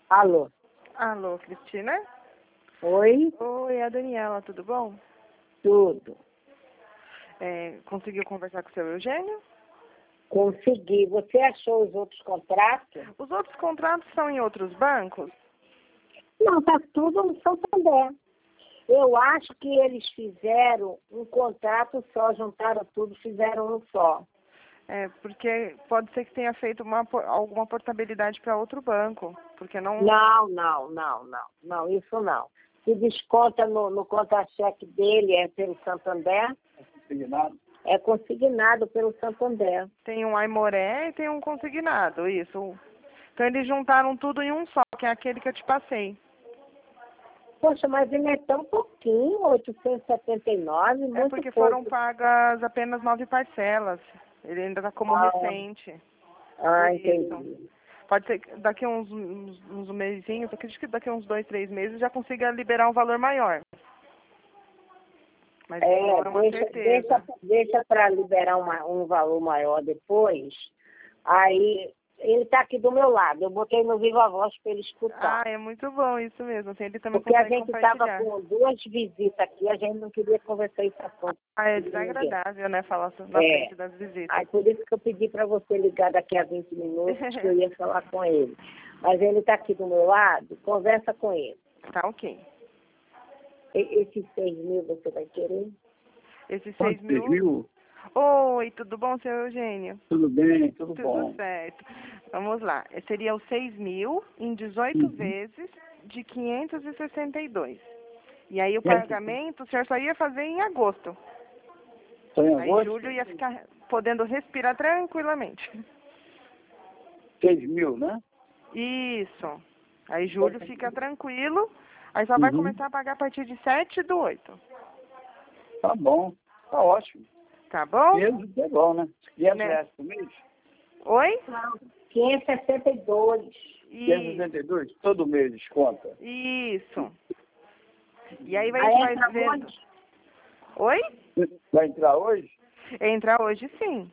Alô? Alô, Cristina? Oi? Oi, é a Daniela, tudo bom? Tudo. Conseguiu conversar com o seu Eugênio? Consegui. Você achou os outros contratos? Os outros contratos são em outros bancos? Não, tá tudo no Santander. Eu acho que eles fizeram um contrato só, juntaram tudo, fizeram um só. Porque pode ser que tenha feito alguma portabilidade para outro banco, porque não... Não, isso não. Se desconta no contra-cheque dele, é pelo Santander. É consignado? É consignado pelo Santander. Tem um Aimoré e tem um consignado, isso. Então eles juntaram tudo em um só, que é aquele que eu te passei. Poxa, mas ele é tão pouquinho, 879, muito porque pouco. foram pagas apenas 9 parcelas. Ele ainda está como recente. Entendi. Pode ser que daqui uns mesinhos, acredito que daqui uns 2, 3 meses já consiga liberar um valor maior. Mas demora uma certeza. Deixa para liberar um valor maior depois. Aí, ele está aqui do meu lado. Eu botei no Viva Voz para ele escutar. É muito bom isso mesmo. Assim, ele também porque a consegue gente estava compartilhar. com 2 visitas aqui, a gente não queria conversar esse assunto. É desagradável, né? Falar na frente das visitas. Aí por isso que eu pedi para você ligar daqui a 20 minutos, que eu ia falar com ele. Mas ele está aqui do meu lado, conversa com ele. Tá ok. Esses 6 mil você vai querer? Esses 6 mil? 6 mil? Oi, tudo bom, seu Eugênio? Tudo bem, tudo bom. Tudo certo. Vamos lá. Seria os 6 mil em 18 vezes de 562. E aí o pagamento o senhor só ia fazer em agosto. Só em Aí agosto? julho ia ficar podendo respirar tranquilamente. 6 mil, né? Isso. Aí julho fica tranquilo. Aí só vai começar a pagar a partir de 7/8. Tá bom, tá ótimo. Tá bom? Mesmo é bom, né? E é reais por mês? Oi? Não, 562. 562? Todo mês desconta? Isso. E aí a gente vai vendo. Hoje? Oi? Vai entrar hoje? Entra hoje, sim.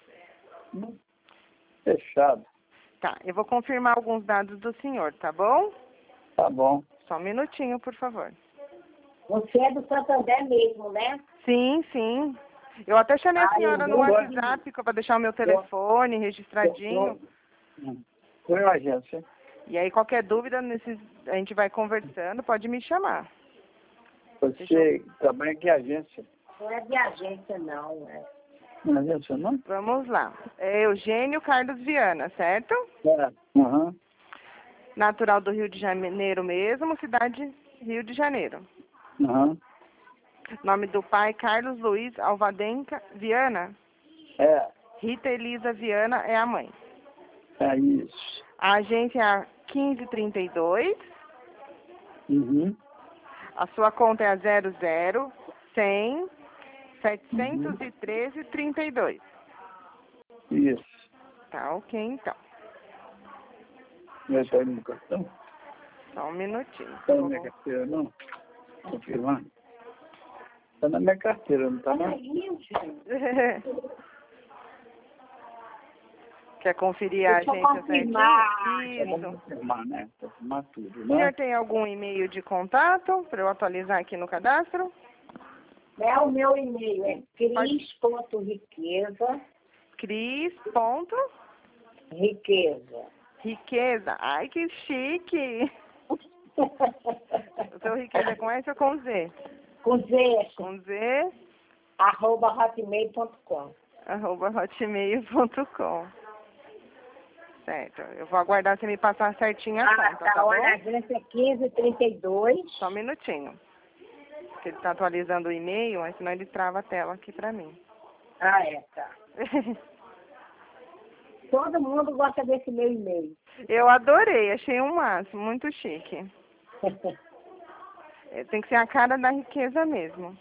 Fechado. Tá, eu vou confirmar alguns dados do senhor, tá bom? Tá bom. Só um minutinho, por favor. Você é do Santander mesmo, né? Sim, sim. Eu até chamei a senhora no WhatsApp para deixar o meu telefone registradinho. Foi a agência. E aí, qualquer dúvida, a gente vai conversando, pode me chamar. Você trabalha em que agência? Não é de agência, não. Não é agência, não? Vamos lá. É Eugênio Carlos Viana, certo? Aham. Natural do Rio de Janeiro mesmo, cidade Rio de Janeiro. Aham. Nome do pai, Carlos Luiz Alvarenga Viana. Rita Elisa Viana é a mãe. É isso. A agência é a 1532. A sua conta é a 00 100 713 32. Isso. Tá ok, então. Não tá aí no cartão? Só um minutinho. Tá na minha carteira, não? Confirmar. Tá na minha carteira, não tá, não? Quer conferir a agência certinho? Vamos confirmar, né? Confirmar tudo, O né? senhor tem algum e-mail de contato para eu atualizar aqui no cadastro? O meu e-mail é cris.riqueza. Cris. Riqueza. Riqueza. Ai, que chique. O seu Riqueza é com S ou com Z? Com Z. Com Z. @hotmail.com. @hotmail.com. Certo. Eu vou aguardar você me passar certinho a conta, tá bom? A agência é 1532. Só um minutinho. Porque ele está atualizando o e-mail, mas senão ele trava a tela aqui pra mim. Tá. Todo mundo gosta desse meu e-mail. Eu adorei, achei um máximo, muito chique. Tem que ser a cara da riqueza mesmo.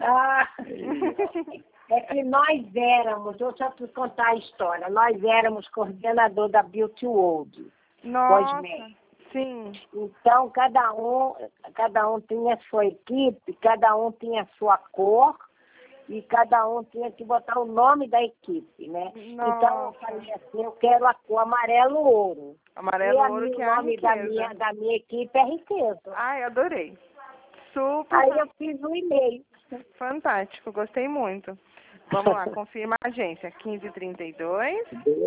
É que nós éramos, deixa eu te contar a história, nós éramos coordenador da Beauty World. Nossa, sim. Então, cada um tinha a sua equipe, cada um tinha a sua cor e cada um tinha que botar o nome da equipe, né? Nossa. Então, eu falei assim, eu quero a cor amarelo-ouro. Amarelo ouro, que o é a nome riqueza. da minha equipe é riqueza. Ai, adorei. Super. Aí eu fiz um e-mail. Fantástico, gostei muito. Vamos lá, confirma a agência. 1532.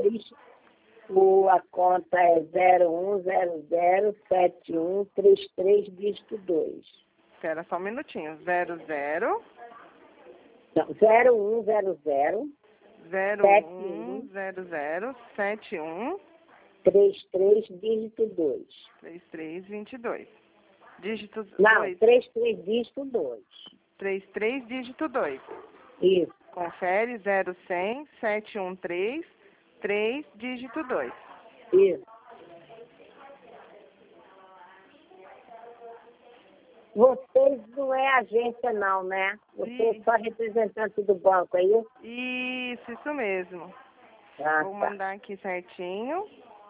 A conta é 01007133, dígito 2. Espera só um minutinho. 00 Não, 0100 71 33, dígito 2. 3322. Dígito Não, 2. 33, dígito 2. 33, dígito 2. Isso. Confere 0100 713 3, dígito 2. Isso. Vocês não é agência não, né? Vocês só representante do banco, é isso? Isso mesmo. Ah, Vou tá. mandar aqui certinho.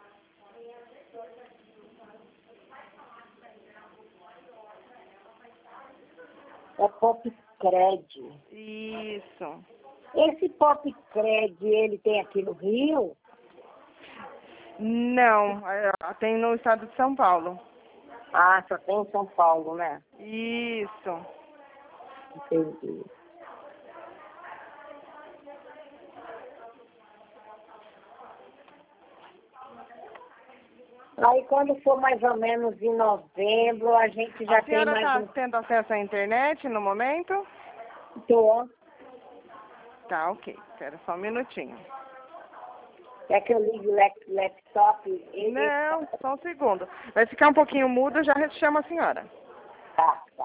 É Popcred. Isso. Esse Popcred, ele tem aqui no Rio? Não, tem no estado de São Paulo. Ah, só tem em São Paulo, né? Isso. Entendi. Aí quando for mais ou menos em novembro, a gente já A tem senhora mais está um... tendo acesso à internet no momento? Tô. Tá, ok. Espera só um minutinho. É que eu ligo o laptop. Não, só um segundo. Vai ficar um pouquinho mudo, eu já chamo a senhora. Tá, tá.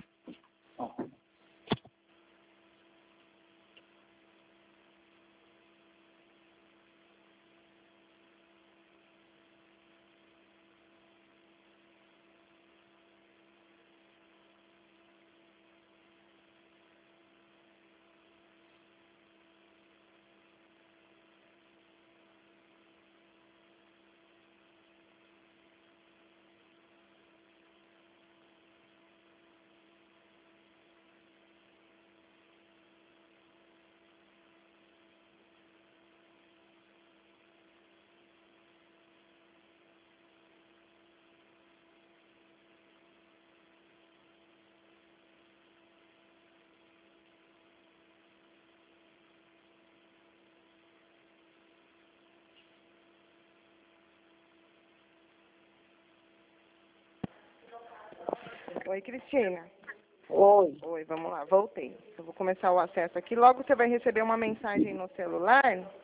Oi, Cristina. Oi. Oi, vamos lá, voltei. Eu vou começar o acesso aqui. Logo você vai receber uma mensagem no celular.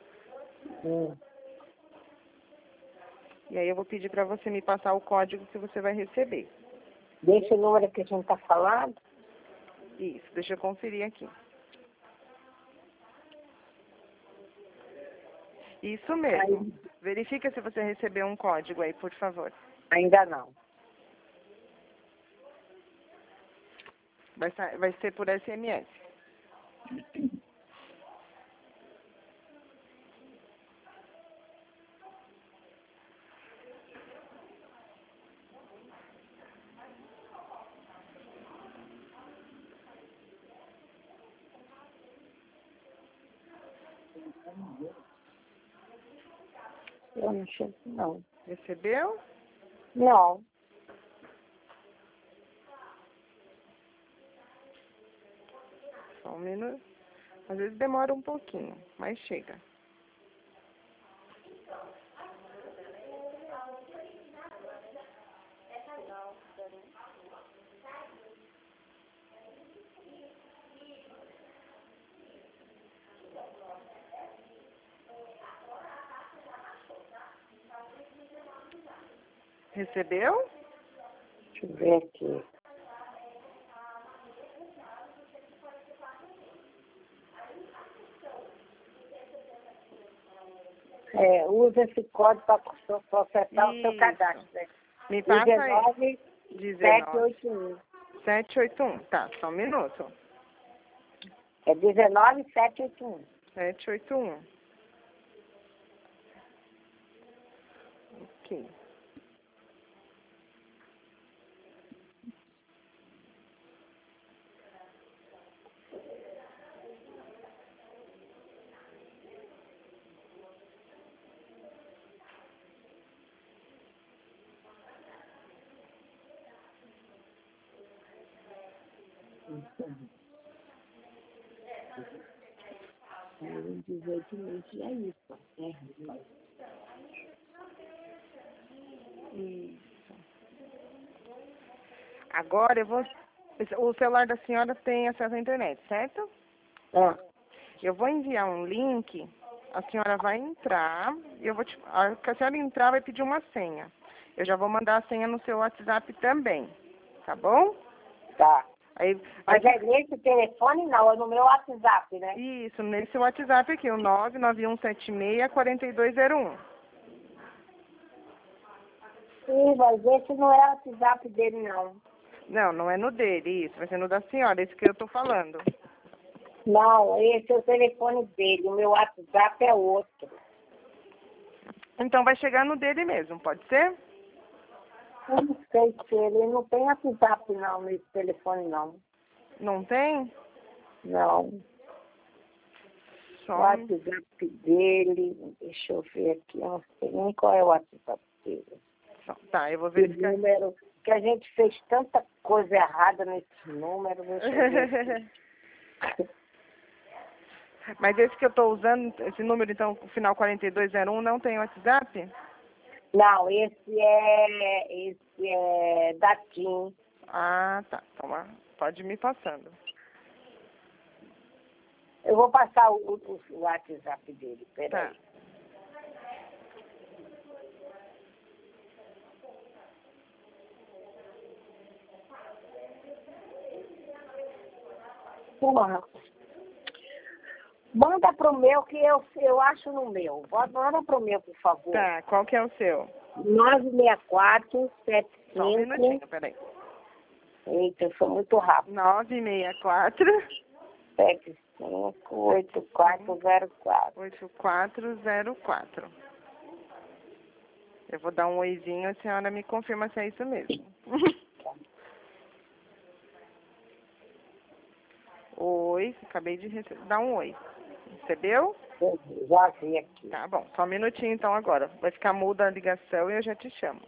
E aí eu vou pedir para você me passar o código que você vai receber. Deixa o número que a gente tá falando. Isso, deixa eu conferir aqui. Isso mesmo. Verifica se você recebeu um código aí, por favor. Ainda não. Vai ser por SMS. Eu não chego, não. Recebeu? Não. Só um minuto. Às vezes demora um pouquinho, mas chega. Recebeu? Deixa eu ver aqui. Usa esse código para processar o seu cadastro. Né? Me passa aí. 19781. 781. Tá, só um minuto. É 19781. 781. Ok. Em 18 meses é isso, né? Isso. Agora eu vou... O celular da senhora tem acesso à internet, certo? Ah, Eu vou enviar um link, a senhora vai entrar, e eu vou te... A hora que a senhora entrar vai pedir uma senha. Eu já vou mandar a senha no seu WhatsApp também, tá bom? tá. Aí, Mas é nesse telefone não, é no meu WhatsApp, né? isso, nesse WhatsApp aqui, o 991764201. Sim, mas esse não é o WhatsApp dele, não. Não, não é no dele, isso, vai ser no da senhora, esse que eu tô falando. Não, esse é o telefone dele, o meu WhatsApp é outro. Então vai chegar no dele mesmo, pode ser? Eu não sei se ele não tem WhatsApp não, nesse telefone não. Não tem? Não. O Só... WhatsApp dele, deixa eu ver aqui, eu não sei nem qual é o WhatsApp dele. Tá, eu vou O verificar. número, que a gente fez tanta coisa errada nesse número, deixa eu ver aqui. Mas esse que eu tô usando, esse número, então, o final 4201, não tem WhatsApp? Não, esse é da TIM. Ah, tá. Então, pode ir me passando. Eu vou passar o WhatsApp dele, peraí. Tá. Porra. Manda pro meu, que eu acho no meu. Manda pro meu, por favor. Tá, qual que é o seu? 964 Só um 75. minutinho, peraí. Eita, eu sou muito rápido. 964 75 8404. 8404. Eu vou dar um oizinho, a senhora me confirma se é isso mesmo. Oi, acabei de dar um oi. Recebeu? Já vi aqui. Tá bom, só um minutinho então agora. Vai ficar muda a ligação e eu já te chamo.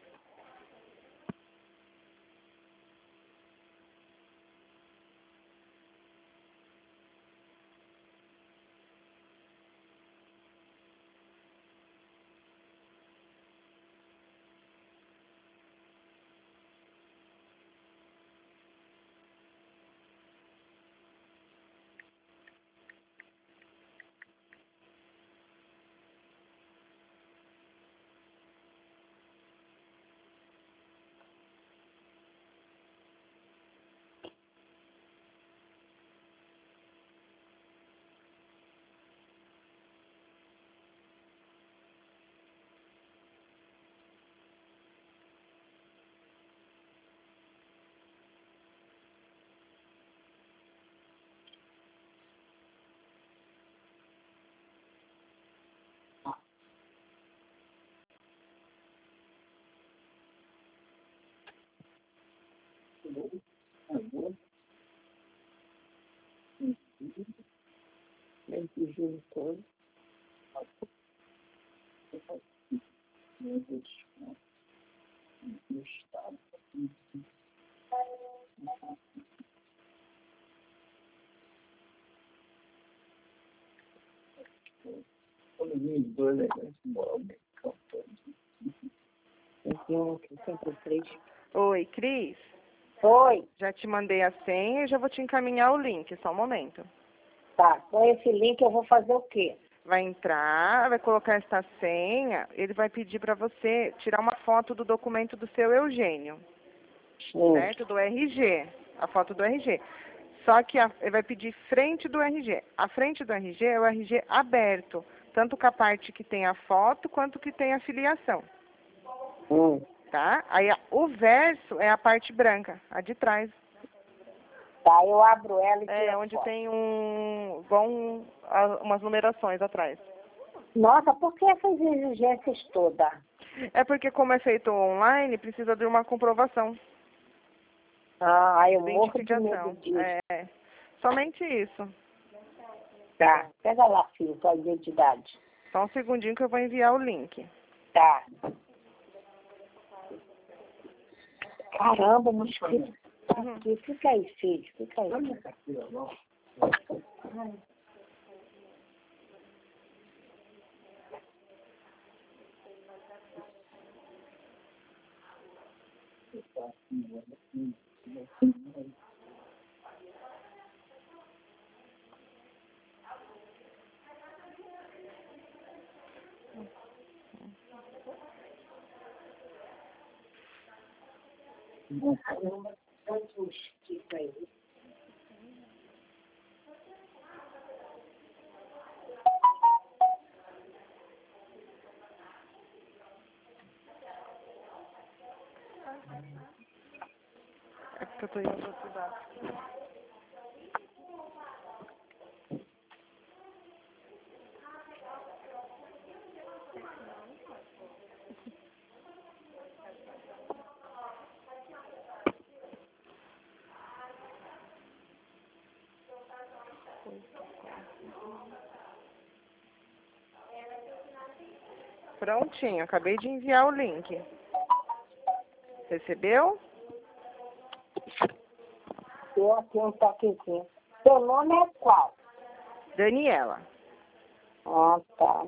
Oi, Cris. Oi. Já te mandei a senha e já vou te encaminhar o link, só um momento. Tá, com esse link eu vou fazer o quê? Vai entrar, vai colocar essa senha, ele vai pedir para você tirar uma foto do documento do seu Eugênio, certo? Do RG, a foto do RG. Só que ele vai pedir frente do RG. A frente do RG é o RG aberto, tanto com a parte que tem a foto quanto que tem a filiação. Tá? Aí o verso é a parte branca, a de trás. Tá, eu abro ela e tiro É, a onde foto. tem umas numerações atrás. Nossa, por que essas exigências todas? É porque como é feito online, precisa de uma comprovação. Ah, eu morro de medo Identificação. disso. É, somente isso. Tá, pega lá, filho, com a identidade. Só um segundinho que eu vou enviar o link. Tá. Caramba, mosquito. Aqui, fica aí, filho, fica aí. É porque eu tô indo outro lado. Prontinho, acabei de enviar o link. Recebeu? Eu aqui um toquezinho. Seu nome é qual? Daniela. Ah, tá.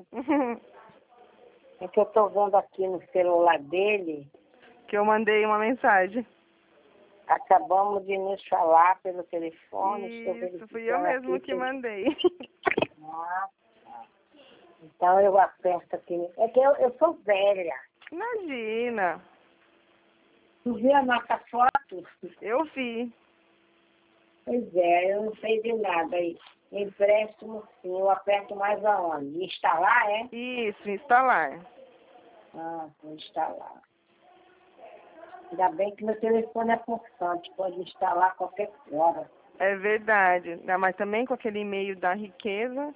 É que eu tô vendo aqui no celular dele. Que eu mandei uma mensagem. Acabamos de nos falar pelo telefone. Isso, fui eu mesmo que mandei. Ah, tá. Então eu aperto aqui. É que eu sou velha. Imagina. Tu viu a nossa foto? Eu vi. Pois é, eu não sei de nada aí. Empréstimo, sim. Eu aperto mais aonde? Instalar, é? Isso, instalar. Ah, vou instalar. Ainda bem que meu telefone é pulsante. Pode instalar a qualquer hora. É verdade. Mas também com aquele e-mail da riqueza.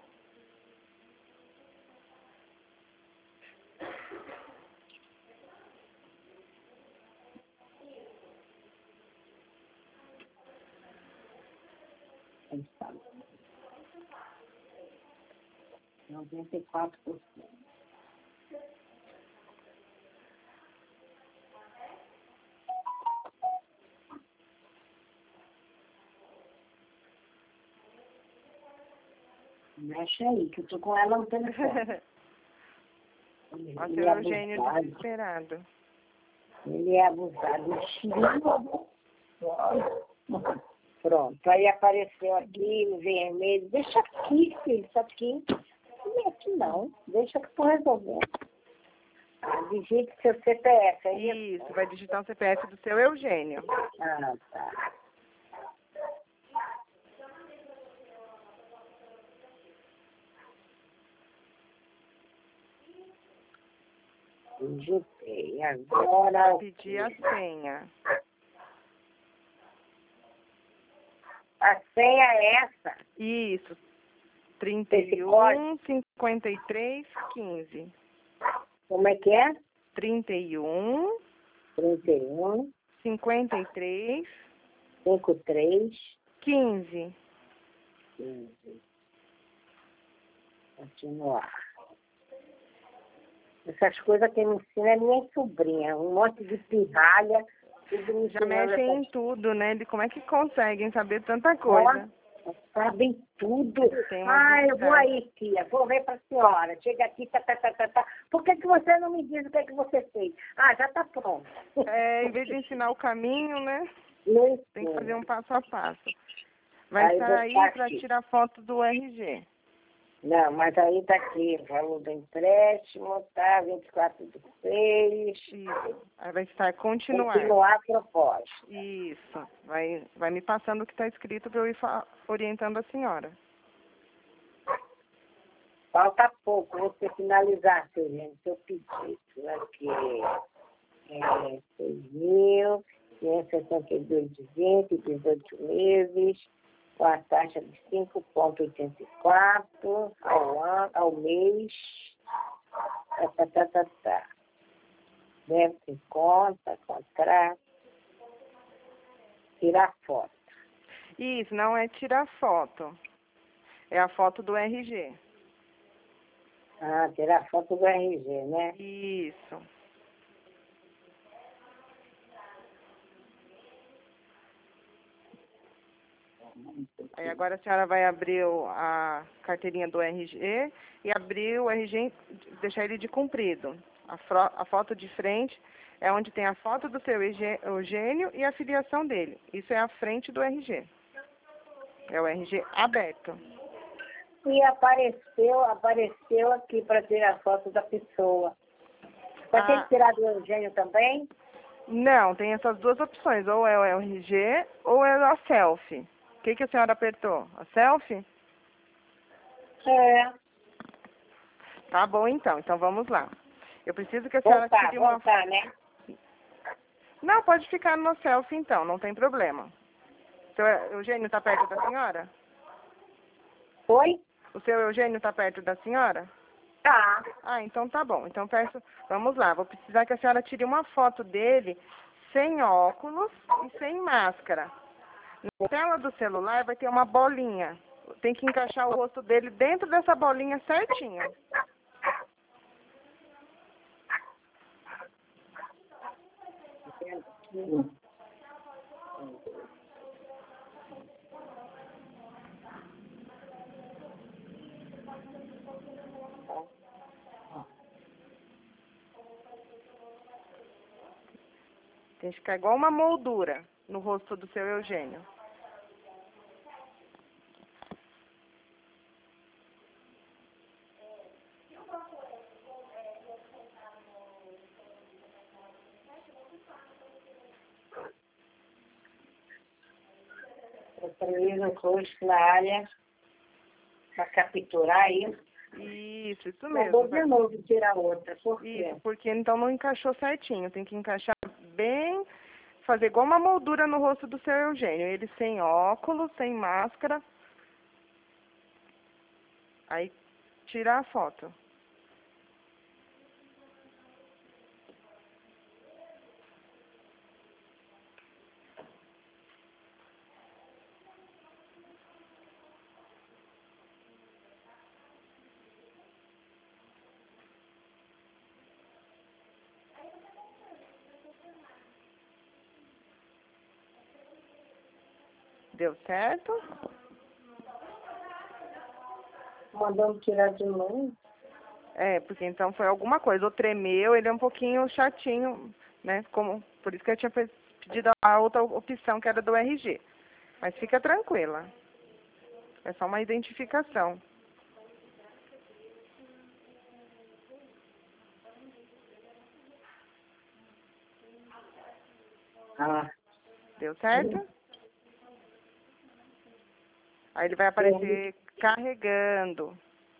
Instalar. 94%. Mexe aí, que eu tô com ela no telefone. Ó, Ele seu é Eugênio abusado. desesperado. Ele é abusado. Pronto, aí apareceu aqui o vermelho. Deixa aqui, filho, isso aqui. Não é aqui não. Deixa que eu tô resolvendo. Digite seu CPF, é isso? Isso, vai digitar o CPF do seu Eugênio. Ah, tá. Digitei. Agora. Pedir a senha. A senha é essa? Isso. Esse código. 31 53 15. Como é que é? 31 31, 53 53, 15. 15. Continuar. Essas coisas que me ensina é minha sobrinha. Um monte de pirralha. Tudo me Já ensinando mexem em essas tudo, né? De como é que conseguem saber tanta coisa? coisas. Sabem tudo. Tem uma Eu vou aí, tia. Vou ver para a senhora. Chega aqui, tá. Por que você não me diz o que é que você fez? Ah, já está pronto. Em vez de ensinar o caminho, né? Não Tem que fazer ensino. um passo a passo. Vai Aí sair vou para aqui. tirar foto do RG. Não, mas aí tá aqui, valor do empréstimo, tá? 24 de 6. Isso. Aí vai estar continuar. Continuar a proposta. Isso. Vai me passando o que está escrito para eu ir orientando a senhora. Falta pouco, você finalizar, seu gente, seu pedido. Aqui é 6.562 de 20, 18 meses, com a taxa de 5,84 ao mês. Deve ter conta, contrato, tirar foto. Isso, não é tirar foto. É a foto do RG. Ah, tirar foto do RG, né? Isso. Aí agora a senhora vai abrir a carteirinha do RG e abrir o RG, deixar ele de comprido. A foto de frente é onde tem a foto do seu Eugênio e a filiação dele. Isso é a frente do RG. É o RG aberto. E apareceu aqui para tirar foto da pessoa. Vai ter que tirar do Eugênio também? Não, tem essas duas opções. Ou é o RG ou é a selfie. O que a senhora apertou? A selfie? É. Tá bom, então. Então vamos lá. Eu preciso que a senhora tire uma... Voltar, né? Não, pode ficar no selfie, então. Não tem problema. Seu Eugênio está perto da senhora? Oi? O seu Eugênio está perto da senhora? Tá. Ah, então tá bom. Então peço... Vamos lá. Vou precisar que a senhora tire uma foto dele sem óculos e sem máscara. Na tela do celular vai ter uma bolinha. Tem que encaixar o rosto dele dentro dessa bolinha certinho. Tem que ficar igual uma moldura no rosto do seu Eugênio. Eu primeiro o rosto na área para capturar isso. Isso Mandou mesmo. de novo tirar outra. Por quê? Isso, porque então não encaixou certinho. Tem que encaixar bem, fazer igual uma moldura no rosto do seu Eugênio. Ele sem óculos, sem máscara. Aí tirar a foto. Deu certo? Mandando tirar de novo. É, porque então foi alguma coisa. Ou tremeu, ele é um pouquinho chatinho, né? Por isso que eu tinha pedido a outra opção, que era do RG. Mas fica tranquila. É só uma identificação. Ah. Deu certo? Aí ele vai aparecer carregando.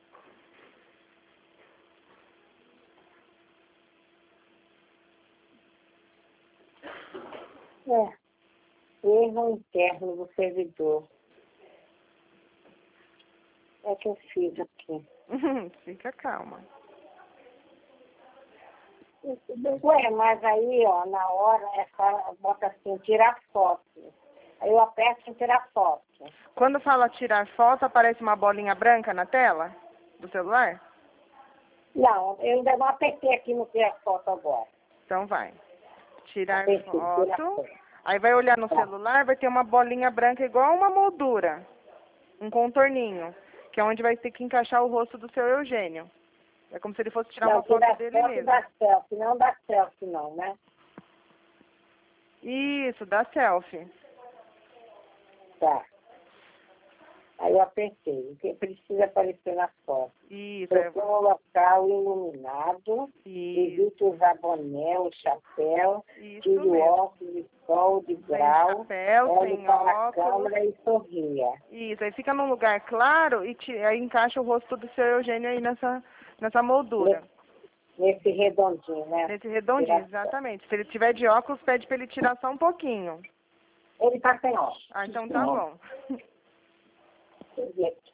Erro interno do servidor. É que eu fiz aqui. Fica calma. Ué, mas aí, ó, na hora, é só, bota assim, tirar foto. Aí eu aperto em tirar foto. Quando fala tirar foto, aparece uma bolinha branca na tela do celular? Não, eu ainda não apertei aqui no tirar foto agora. Então vai. Tirar Tirar foto. foto. Aí vai olhar no celular, vai ter uma bolinha branca igual uma moldura. Um contorninho. Que é onde vai ter que encaixar o rosto do seu Eugênio. É como se ele fosse tirar uma foto dele mesmo. Da selfie, não da selfie não, né? Isso, da selfie. Tá. Aí eu apertei. O que precisa aparecer na foto? Isso. Procura um local iluminado. Isso. Evite usar boné, o chapéu. Isso Tire o mesmo. óculos de sol de grau. Chapéu, Olhe sem para a óculos. câmera e sorria. Isso, aí fica num lugar claro e aí encaixa o rosto do seu Eugênio aí nessa moldura. Nesse redondinho, né? Nesse redondinho, exatamente. Se ele tiver de óculos, pede para ele tirar só um pouquinho. Ele está sem óculos. Ah, então tá bom. Deixa eu ver aqui.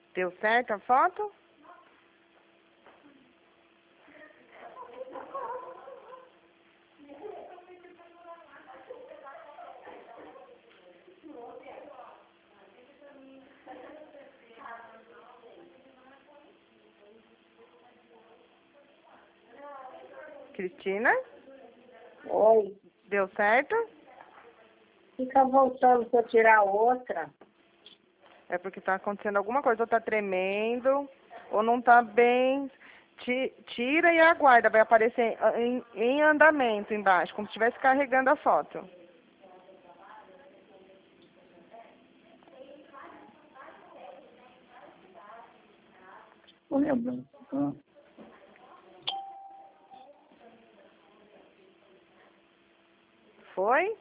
Deu certo a foto? Cristina? Oi. Deu certo? Fica voltando para eu tirar outra. É porque tá acontecendo alguma coisa, ou tá tremendo, ou não tá bem. Tira e aguarda, vai aparecer em andamento embaixo, como se estivesse carregando a foto. Não lembro. Ah, Foi?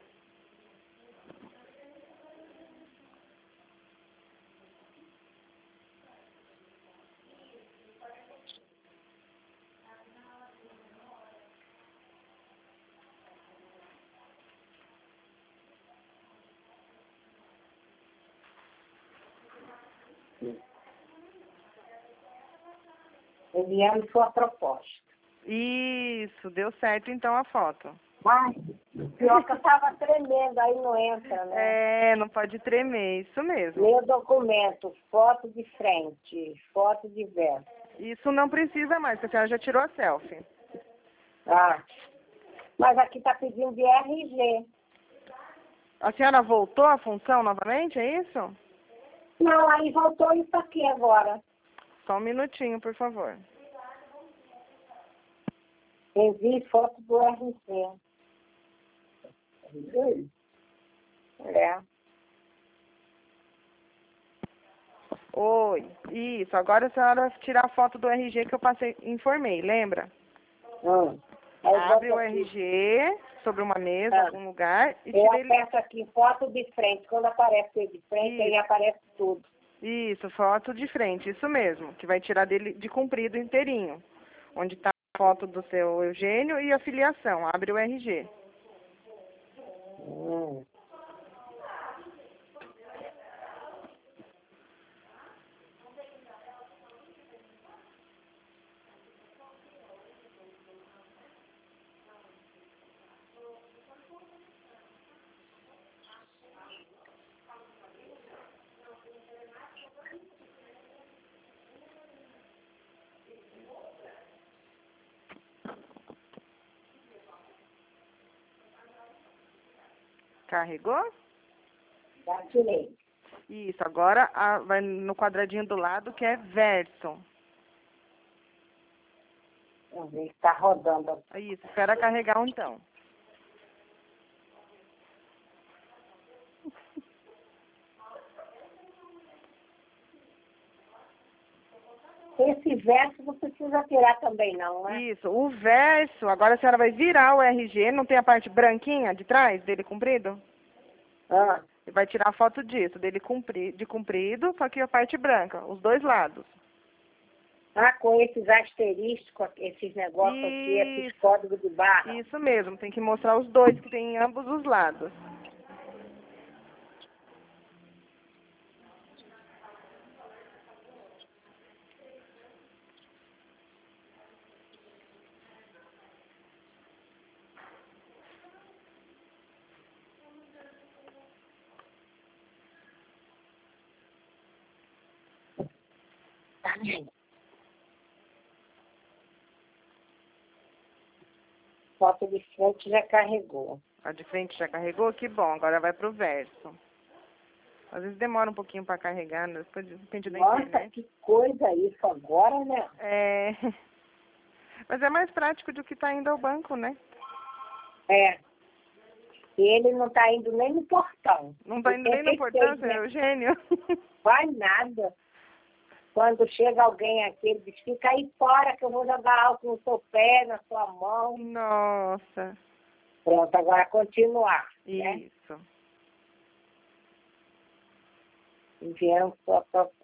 Enviando sua proposta. Isso, deu certo então a foto. Mas, pior que eu tava tremendo, aí não entra, né? É, não pode tremer, isso mesmo. Meu documento, foto de frente, foto de verso. Isso não precisa mais, porque a senhora já tirou a selfie. Ah, mas aqui tá pedindo de RG. A senhora voltou à função novamente, é isso? Não, aí voltou isso aqui agora. Só um minutinho, por favor. Envie foto do RG. É. Oi, isso. Agora a senhora vai tirar a foto do RG que eu passei, informei, lembra? Aí Abre volta o aqui. RG sobre uma mesa, Ah. algum lugar, e Eu tira ele. aperto aqui, foto de frente. Quando aparece ele de frente, Isso. aí aparece tudo. Isso, foto de frente, isso mesmo, que vai tirar dele de comprido inteirinho. Onde está a foto do seu Eugênio e a filiação. Abre o RG. Hum. Carregou? Já tirei. Isso, agora vai no quadradinho do lado que é verso. Vamos ver, está rodando. Isso, espera carregar então. Esse verso não precisa tirar também, não, né? Isso, o verso, agora a senhora vai virar o RG, não tem a parte branquinha de trás dele comprido? Ah, E vai tirar a foto disso, dele de comprido, só que a parte branca, os dois lados. com esses asterísticos, esses negócios aqui, esses Isso, códigos de barra. isso mesmo, tem que mostrar os dois que tem em ambos os lados. Tá vendo? Foto de frente já carregou. A de frente já carregou? Que bom, agora vai pro verso. Às vezes demora um pouquinho para carregar, né? Depois depende da Nossa, internet. que coisa isso agora, né? É, mas é mais prático do que tá indo ao banco, né? É. E ele não está indo nem no portão. Não tá indo nem no portão, seu Eugênio? Vai nada. Quando chega alguém aqui, ele diz, fica aí fora que eu vou jogar álcool no seu pé, na sua mão. Nossa, Pronto, agora continuar. Né? isso. Enviando sua